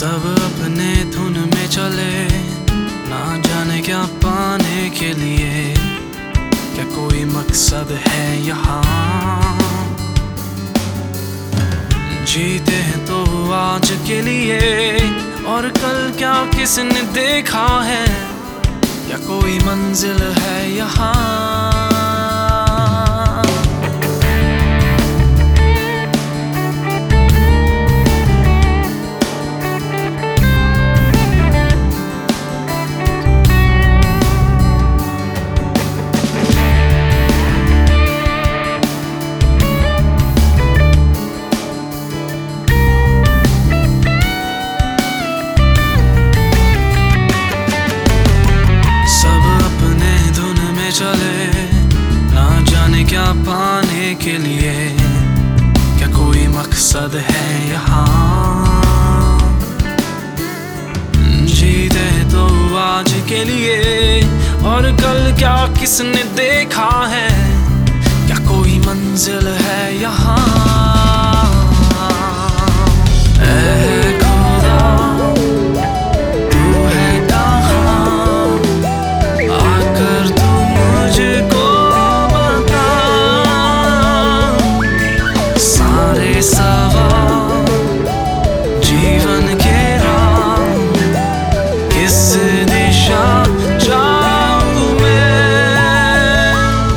सब अपने धुन में चले, ना जाने क्या पाने के लिए। क्या कोई मकसद है यहाँ? जीते हैं तो आज के लिए, और कल क्या किसने देखा है? क्या कोई मंजिल है यहाँ? चले, ना जाने क्या पाने के लिए। क्या कोई मकसद है यहाँ? जीते तो आज के लिए, और कल क्या किसने देखा है? क्या कोई मंजिल है यहाँ? जीवन के राह किस दिशा जाऊं मैं?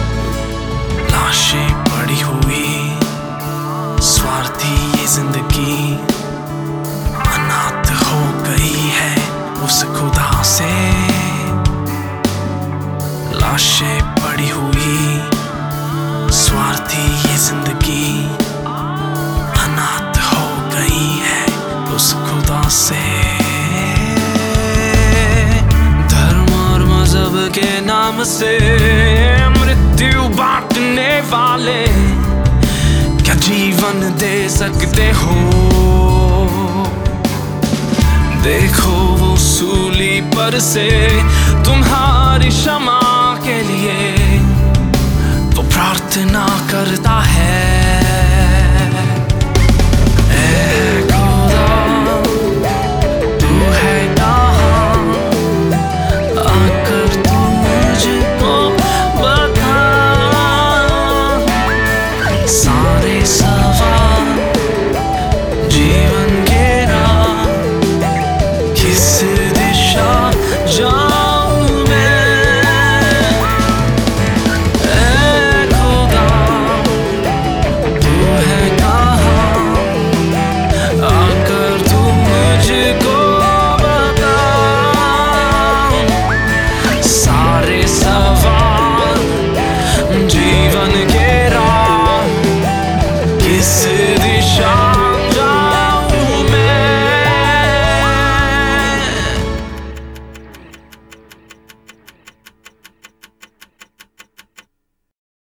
लाशें पड़ी हुई, स्वार्थी ये जिंदगी अनाथ हो गई है उस खुदा से। लाशें पड़ी हुई, स्वार्थी ये जिंदगी अनाथ हो गई है उस खुदा से। धर्म और मजहब के नाम से मृत्यु बांटने वाले क्या जीवन दे सकते हो? देखो वो सूली पर से तुम्हारी क्षमा के लिए तो प्रार्थना करता है।